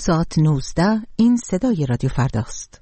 ساعت 19 این صدای رادیو فرداست.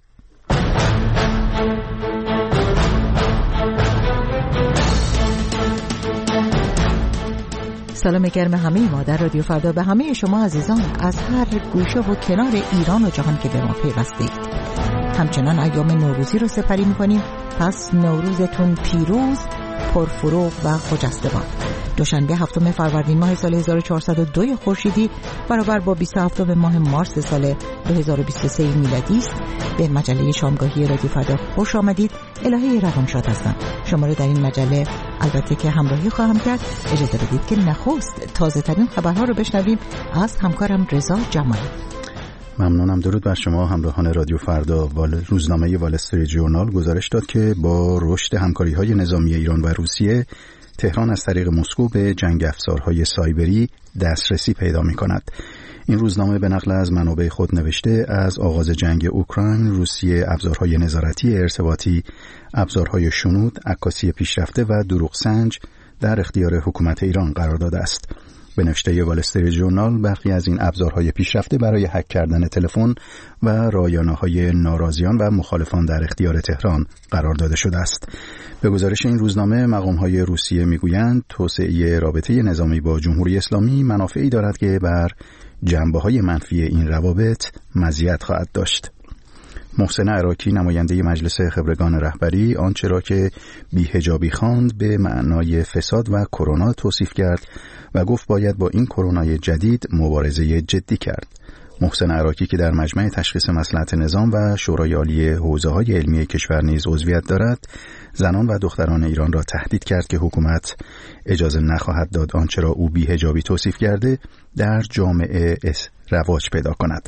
سلام گرم همه ما در رادیو فردا به همه شما عزیزان از هر گوشه و کنار ایران و جهان که به ما پیوستید. همچنان ایام نوروزی رو سپری می‌کنیم. پس نوروزتون پیروز، پرفروغ و خجسته باد. دوشنبه 7 فروردین ماه سال 1402 خورشیدی برابر با 27 ماه مارس سال 2023 میلادی است. به مجله شامگاهی رادیو فردا خوش آمدید. الهه روانشاد هستم. شما رو در این مجله البته که همراهی خواهم کرد. اجازه بدید که نخست تازه ترین خبرها رو بشنویم از همکارم رضا جمالی. ممنونم. درود بر شما همراهان رادیو فردا. روزنامه وال استریت ژورنال گزارش داد که با رشد همکاری‌های نظامی ایران و روسیه، تهران از طریق مسکو به جنگ افزارهای سایبری دسترسی پیدا می‌کند. این روزنامه به نقل از منابع خود نوشته از آغاز جنگ اوکراین، روسیه ابزارهای نظارتی ارتباطی، ابزارهای شنود، عکاسی پیشرفته و دروغسنج در اختیار حکومت ایران قرار داده است. به نوشته وال استریت ژورنال، برخی از این ابزارهای پیشرفته برای هک کردن تلفن و رایانه‌های ناراضیان و مخالفان در اختیار تهران قرار داده شده است. به گزارش این روزنامه، مقام‌های روسیه می‌گویند توسعه رابطه نظامی با جمهوری اسلامی منافعی دارد که بر جنبه‌های منفی این روابط مزیت خواهد داشت. محسن عراقی، نماینده مجلس خبرگان رهبری، آنچه را که بی‌حجابی خواند به معنای فساد و کرونا توصیف کرد و گفت باید با این کرونای جدید مبارزه جدی کرد. محسن عراقی که در مجمع تشخیص مصلحت نظام و شورای عالی حوزه‌های علمی کشور نیز عضویت دارد، زنان و دختران ایران را تهدید کرد که حکومت اجازه نخواهد داد آنچه را او بی‌حجابی توصیف کرده در جامعه رواج پیدا کند.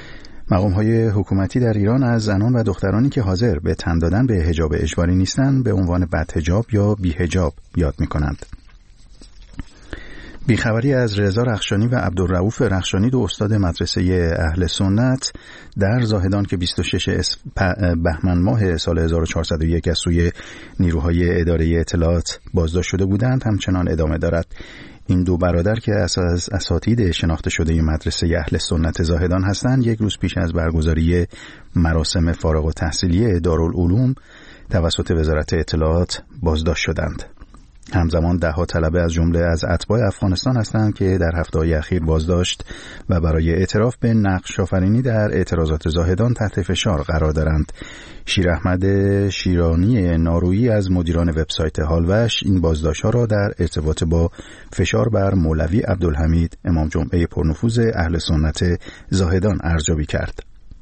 مقام‌های حکومتی در ایران از زنان و دخترانی که حاضر به تن دادن به حجاب اجباری نیستند به عنوان بدحجاب یا بی‌حجاب یاد می‌کنند. بیخبری از رضا رخشانی و عبدالرؤوف رخشانی، دو استاد مدرسه اهل سنت در زاهدان که 26 بهمن ماه سال 1401 از سوی نیروهای اداره اطلاعات بازداشت شده بودند، همچنان ادامه دارد. این دو برادر که از اساتید شناخته شده مدرسه اهل سنت زاهدان هستند، یک روز پیش از برگزاری مراسم فارغ التحصیلی دارالعلوم توسط وزارت اطلاعات بازداشت شدند. همزمان ده‌ها طلبه از جمله از اتباع افغانستان هستند که در هفته‌های اخیر بازداشت و برای اعتراف به نقش آفرینی در اعتراضات زاهدان تحت فشار قرار دارند. شیر احمد شیرانی نارویی از مدیران وبسایت حالوش این بازداشت‌ها را در ارتباط با فشار بر مولوی عبدالحمید امام جمعه پرنفوذ اهل سنت زاهدان ارزیابی کرد.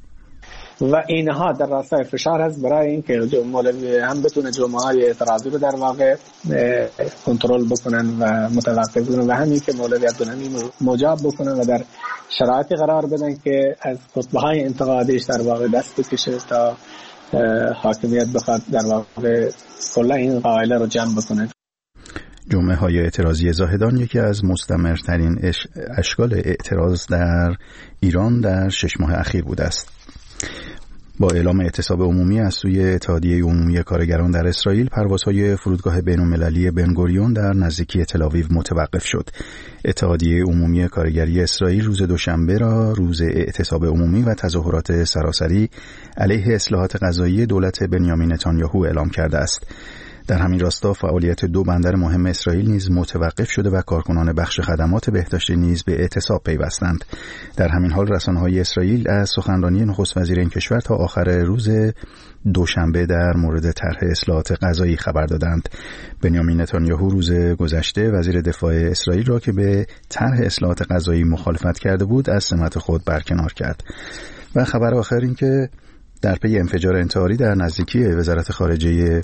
و اینها در راستای فشار هست برای اینکه مولوی هم بتونه جمعه‌های اعتراضی رو در واقع کنترل بکنن و متوقف بکنن و همین که مولوی عبدالحمید مجاب بکنن و در شرایطی قرار بدن که از خطبه‌های انتقادیش در واقع دست بکشه تا حاکمیت بخواد در واقع کلا این قائله رو جمع بکنه. جمعه‌های اعتراضی زاهدان یکی از مستمرترین اشکال اعتراض در ایران در 6 ماه اخیر بوده است. با اعلام اعتصاب عمومی از سوی اتحادیه عمومی کارگران در اسرائیل، پروازهای فرودگاه بین‌المللی بنگوریون در نزدیکی تل‌آویو متوقف شد. اتحادیه عمومی کارگری اسرائیل روز دوشنبه را روز اعتصاب عمومی و تظاهرات سراسری علیه اصلاحات قضایی دولت بنیامین نتانیاهو اعلام کرده است. در همین راستا فعالیت دو بندر مهم اسرائیل نیز متوقف شده و کارکنان بخش خدمات بهداشتی نیز به اعتصاب پیوستند. در همین حال رسانه‌های اسرائیل از سخنرانی نخست وزیر این کشور تا آخر روز دوشنبه در مورد طرح اصلاحات قضایی خبر دادند. بنیامین نتانیاهو روز گذشته وزیر دفاع اسرائیل را که به طرح اصلاحات قضایی مخالفت کرده بود از سمت خود برکنار کرد. و خبر آخر این که در پی انفجار انتحاری در نزدیکی وزارت خارجه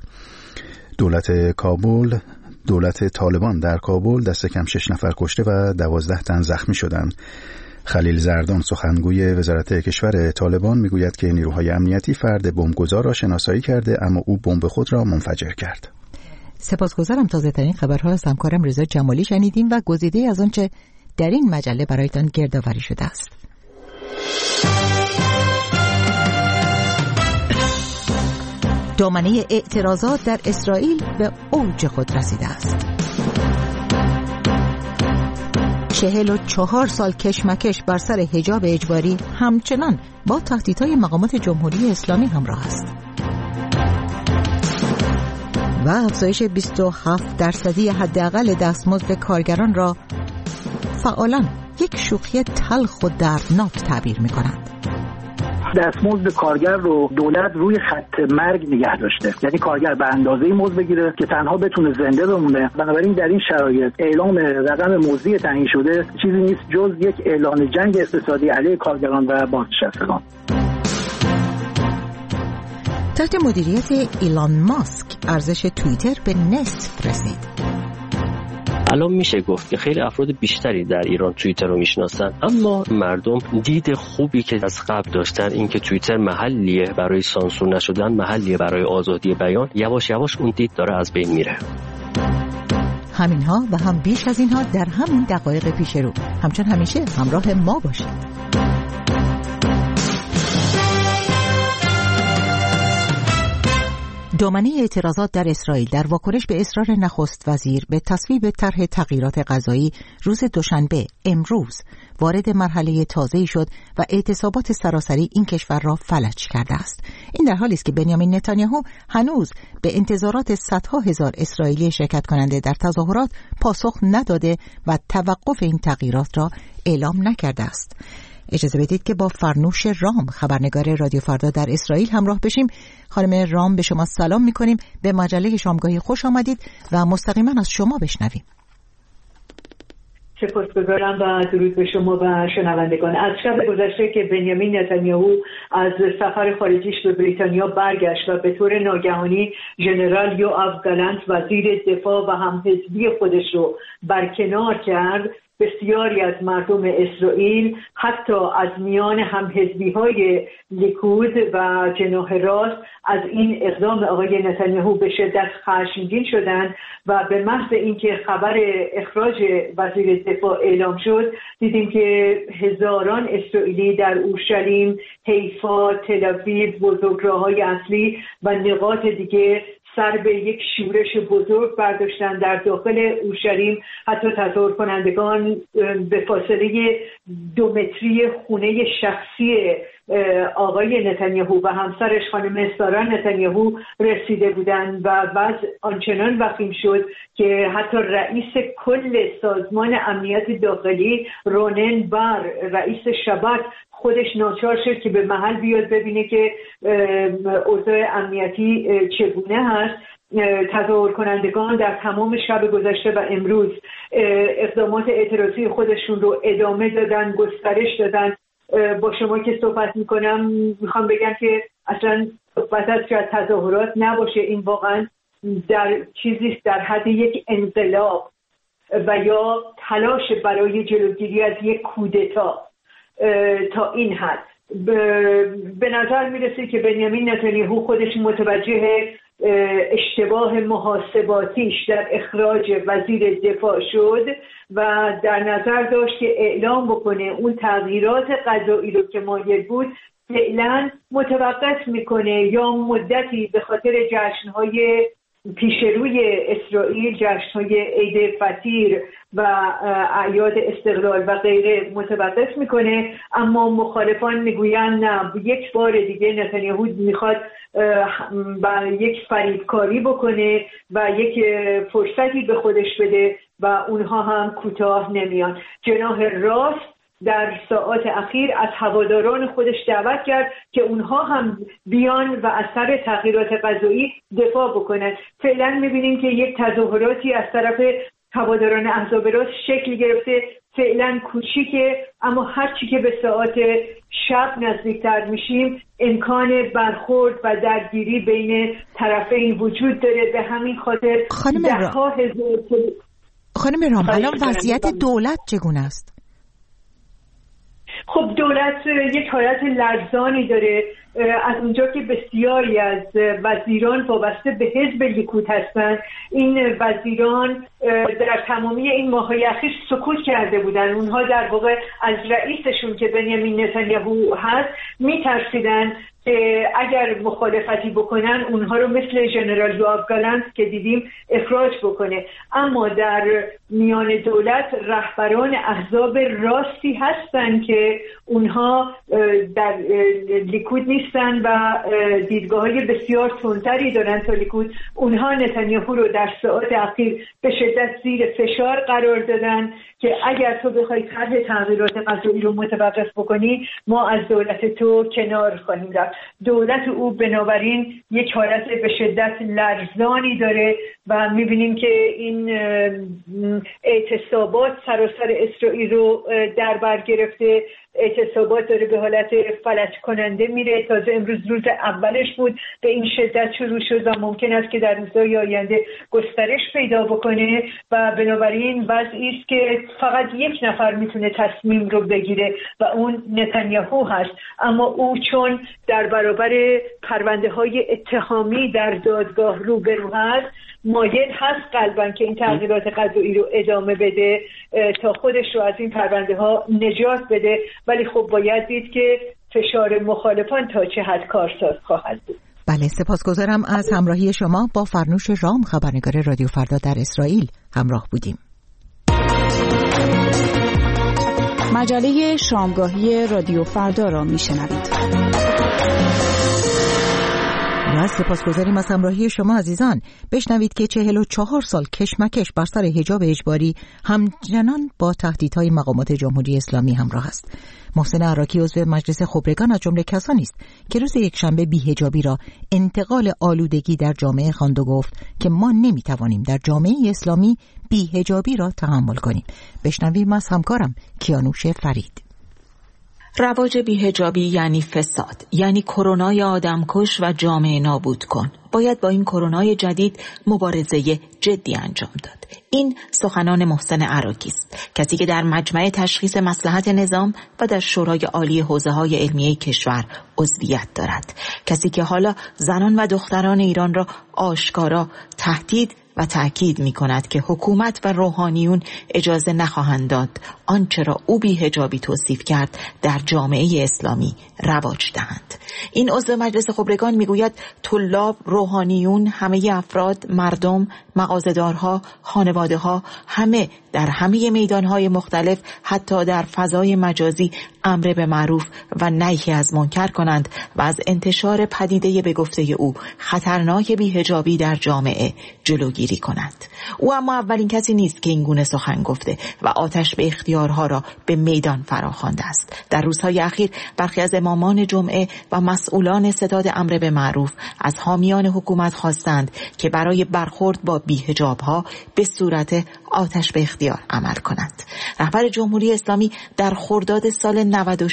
دولت طالبان در کابل دست کم 6 نفر کشته و 12 تن زخمی شدند. خلیل زردان، سخنگوی وزارت کشور طالبان، میگوید که نیروهای امنیتی فرد بمبگذار را شناسایی کرده اما او بمب خود را منفجر کرد. سپاسگزارم. تازه ترین خبرها از همکارم رضا جمالی شنیدیم و گزیده از آنچه در این مجله برایتان گردآوری شده است. دامنه اعتراضات در اسرائیل به اوج خود رسیده است. 44 سال کشمکش بر سر حجاب اجباری همچنان با تهدیدهای مقامات جمهوری اسلامی همراه است و افزایش 27% حداقل دستمزد کارگران را فعالان یک شوخی تلخ و دردناک تعبیر می‌کنند. دستمزد کارگر رو دولت روی خط مرگ نگه داشته، یعنی کارگر به اندازه مزد بگیره که تنها بتونه زنده بمونه. بنابراین در این شرایط اعلام رقم مزدی تعیین شده چیزی نیست جز یک اعلان جنگ اقتصادی علیه کارگران و بازنشستگان. تحت مدیریت ایلان ماسک ارزش توییتر به نصف رسید. الان میشه گفت که خیلی افراد بیشتری در ایران توییتر رو میشناسن، اما مردم دید خوبی که از قبل داشتن این که توییتر محلیه برای سانسور نشدن، محلیه برای آزادی بیان، یواش یواش اون دید داره از بین میره. همینها و هم بیش از اینها در همین دقایق پیش رو. همچون همیشه همراه ما باشید. دامنه اعتراضات در اسرائیل در واکنش به اصرار نخست وزیر به تصویب طرح تغییرات قضایی روز دوشنبه امروز وارد مرحله تازه‌ای شد و اعتصابات سراسری این کشور را فلج کرده است. این در حالی است که بنیامین نتانیاهو هنوز به انتظارات صدها هزار اسرائیلی شرکت کننده در تظاهرات پاسخ نداده و توقف این تغییرات را اعلام نکرده است. اجازه بدید که با فرنوش رام، خبرنگار رادیو فردا در اسرائیل همراه بشیم. خانم رام، به شما سلام می‌کنیم. به مجله شامگاهی خوش آمدید و مستقیما از شما بشنویم. سپاسگزارم و درود به شما و شنوندگان. از شب گذشته که بنیامین نتانیاهو از سفر خارجیش به بریتانیا برگشت و به طور ناگهانی ژنرال یوآو گالانت وزیر دفاع و همحزبی خودش رو برکنار کرد، بسیاری از مردم اسرائیل حتی از میان همحزبی‌های لیکود و جناح راست از این اقدام آقای نتانیاهو به شدت خشمگین شدند و به محض اینکه خبر اخراج وزیر دفاع اعلام شد دیدیم که هزاران اسرائیلی در اورشلیم، حیفا، تل‌آویو، بزرگراه‌های اصلی و نقاط دیگه سر به یک شورش بزرگ برداشتن در داخل اورشلیم. حتی تظاهر کنندگان به فاصله 2 متری خونه شخصی آقای نتانیاهو و همسرش خانم سارا نتانیاهو رسیده بودند و وضع آنچنان وخیم شد که حتی رئیس کل سازمان امنیت داخلی رونن بر، رئیس شباک، خودش ناچار شد که به محل بیاد ببینه که اوضاع امنیتی چگونه هست. تظاهر کنندگان در تمام شب گذشته و امروز اقدامات اعتراضی خودشون رو ادامه دادن، گسترش دادن. با شما که صحبت میکنم میخوام بگم که اصلا صحبت از شاید تظاهرات نباشه، این واقعا در چیزی در حد یک انقلاب و یا تلاش برای جلوگیری از یک کودتا تا این حد. به نظر میرسه که بنیامین نتانیاهو خودش متوجه اشتباه محاسباتیش در اخراج وزیر دفاع شد و در نظر داشت که اعلام بکنه اون تغییرات قضایی رو که مایل بود فعلا متوقف میکنه یا مدتی به خاطر جشنهای پیشروی اسرائیل، جشنهای عید فطیر و اعیاد استقلال و غیره متوقف میکنه. اما مخالفان میگویند نه، یک بار دیگه نتانیاهو میخواد یک فریبکاری بکنه و یک فرصتی به خودش بده و اونها هم کوتاه نمیان. جناح راست در ساعات اخیر از هواداران خودش دعوت کرد که اونها هم بیان و از سر تغییرات قضایی دفاع بکنن. فعلا میبینیم که یک تظاهراتی از طرف هواداران احزاب راست شکل گرفته، فعلا کوچیکه، اما هرچی که به ساعات شب نزدیکتر میشیم امکان برخورد و درگیری بین طرفین وجود داره. به همین خاطر خانم رام الان وضعیت دولت چگونه است؟ خب دولت یک حالت لرزانی داره. از اونجا که بسیاری از وزیران وابسته به حزب لیکود هستند، این وزیران در تمامی این ماه‌های اخیر سکوت کرده بودن. اونها در واقع از رئیسشون که بنیامین نتانیاهو هست میترسیدن که اگر مخالفتی بکنن اونها رو مثل ژنرال یوآف گالانت که دیدیم اخراج بکنه. اما در میان دولت رهبران احزاب راستی هستن که اونها در لیکود نیستن و دیدگاه‌های بسیار تندتری دارن تا لیکود. اونها نتانیاهو رو در ساعات اخیر به شدت زیر فشار قرار دادن که اگر تو بخوای طرح تغییرات قضایی رو متوقف بکنی ما از دولت تو کنار خواهیم رفت. دولت او بنابراین یک حالت به شدت لرزانی داره و میبینیم که این اعتصابات سراسر اسرائیل رو در بر گرفته. اعتصابات داره به حالت فلج کننده میره. تازه امروز روز اولش بود، به این شدت شروع شد و ممکن است که در روزهای آینده گسترش پیدا بکنه و بنابراین وضعی است که فقط یک نفر میتونه تصمیم رو بگیره و اون نتانیاهو هست. اما او چون در برابر پرونده های اتهامی در دادگاه روبرو هست، مایل هست قلباً که این تغییرات قضایی رو ادامه بده تا خودش رو از این پرونده ها نجات بده. ولی خب باید دید که فشار مخالفان تا چه حد کارساز خواهد بود. بله، سپاسگزارم از همراهی شما. با فرنوش رام، خبرنگار رادیو فردا در اسرائیل همراه بودیم. مجله شامگاهی رادیو فردا را میشنوید. و سپاسگزاریم از همراهی شما عزیزان. بشنوید که 44 سال کشمکش بر سر حجاب اجباری همچنان با تهدیدهای مقامات جمهوری اسلامی همراه است. محسن عراقی عضو مجلس خبرگان از جمله کسانی است که روز یکشنبه بی‌حجابی را انتقال آلودگی در جامعه خواند و گفت که ما نمیتوانیم در جامعه اسلامی بی‌حجابی را تحمل کنیم. بشنویم از همکارم کیانوش فرید. رواج بی‌حجابی یعنی فساد، یعنی کرونای آدمکش و جامعه نابود کن. باید با این کرونای جدید مبارزه جدی انجام داد. این سخنان محسن عراقی است، کسی که در مجمع تشخیص مصلحت نظام و در شورای عالی حوزه‌های علمیه کشور عضویت دارد. کسی که حالا زنان و دختران ایران را آشکارا تهدید و تأکید می کند که حکومت و روحانیون اجازه نخواهند داد آنچه را او بی‌حجابی توصیف کرد در جامعه اسلامی رواج دهند. این عضو مجلس خبرگان می گوید طلاب، روحانیون، همه افراد، مردم، مغازه‌دارها، خانواده‌ها، همه در همه میدانهای مختلف، حتی در فضای مجازی، امر به معروف و نهی از منکر کنند و از انتشار پدیده به گفته او خطرناک بی‌حجابی در جامعه جلوگیری کنند. او اما اولین کسی نیست که این گونه سخن گفته و آتش به اختیارها را به میدان فراخوانده است. در روزهای اخیر برخی از امامان جمعه و مسئولان ستاد امر به معروف از حامیان حکومت خواستند که برای برخورد با بی‌حجاب‌ها به صورت آتش به اختیار عمل کنند. رهبر جمهوری اسلامی در خرداد سال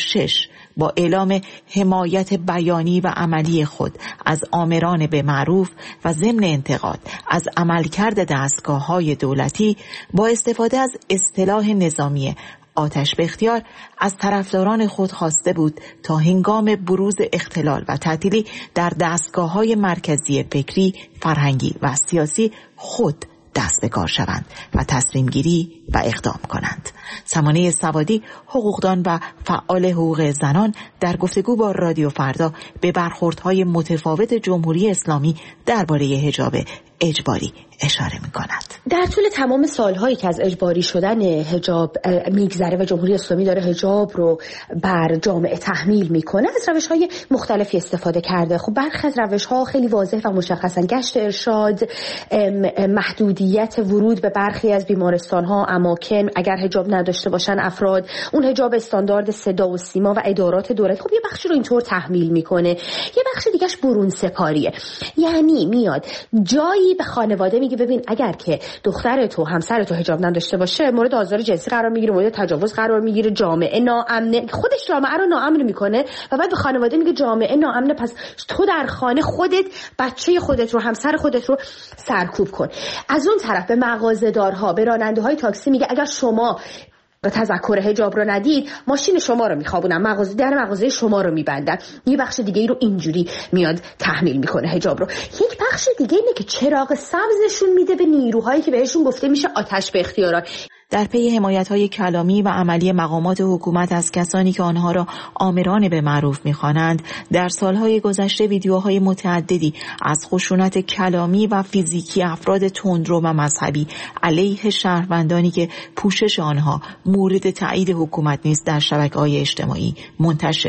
96 با اعلام حمایت بیانی و عملی خود از آمران به معروف و ضمن انتقاد از عملکرد دستگاه‌های دولتی با استفاده از اصطلاح نظامی آتش به اختیار از طرفداران خود خواسته بود تا هنگام بروز اختلال و تعطیلی در دستگاه‌های مرکزی فکری، فرهنگی و سیاسی خود دست به کار شوند و تصمیم گیری و اقدام کنند. سمانه سوادی، حقوقدان و فعال حقوق زنان، در گفتگو با رادیو فردا به برخوردهای متفاوت جمهوری اسلامی درباره حجاب اجباری اشاره می‌کند. در طول تمام سال‌هایی که از اجباری شدن حجاب میگذره و جمهوری اسلامی داره حجاب رو بر جامعه تحمیل میکنه، از روش‌های مختلفی استفاده کرده. خب برخی از روش‌ها خیلی واضح و مشخصن: گشت ارشاد، محدودیت ورود به برخی از بیمارستان‌ها، اماکن اگر حجاب نداشته باشن افراد، اون حجاب استاندارد صدا و سیما و ادارات دولت. خب یه بخشی رو اینطور تحمیل میکنه، یه بخش دیگه‌اش برون سپاریه. یعنی میاد جایی به خانواده میگه ببین اگر که دختر تو، همسر تو حجاب نداشته باشه مورد آزار جنسی قرار میگیره، مورد تجاوز قرار میگیره، جامعه ناامنه. خودش جامعه رو ناامن میکنه و بعد به خانواده میگه جامعه ناامنه، پس تو در خانه خودت بچه خودت رو، همسر خودت رو سرکوب کن. از اون طرف به مغازه‌دارها، به راننده‌های تاکسی میگه اگر شما تذکر حجاب رو ندید ماشین شما رو میخوابونن، مغازه شما رو میبندن. یه بخش دیگه ای رو اینجوری میاد تحمیل میکنه حجاب رو. یک بخش دیگه اینه که چراغ سبزشون میده به نیروهایی که بهشون گفته میشه آتش به اختیارات. در پی حمایت‌های کلامی و عملی مقامات حکومت از کسانی که آنها را آمران به معروف می‌خوانند، در سالهای گذشته ویدیوهای متعددی از خشونت کلامی و فیزیکی افراد تندرو و مذهبی علیه شهروندانی که پوشش آنها مورد تایید حکومت نیست در شبکه‌های اجتماعی منتشر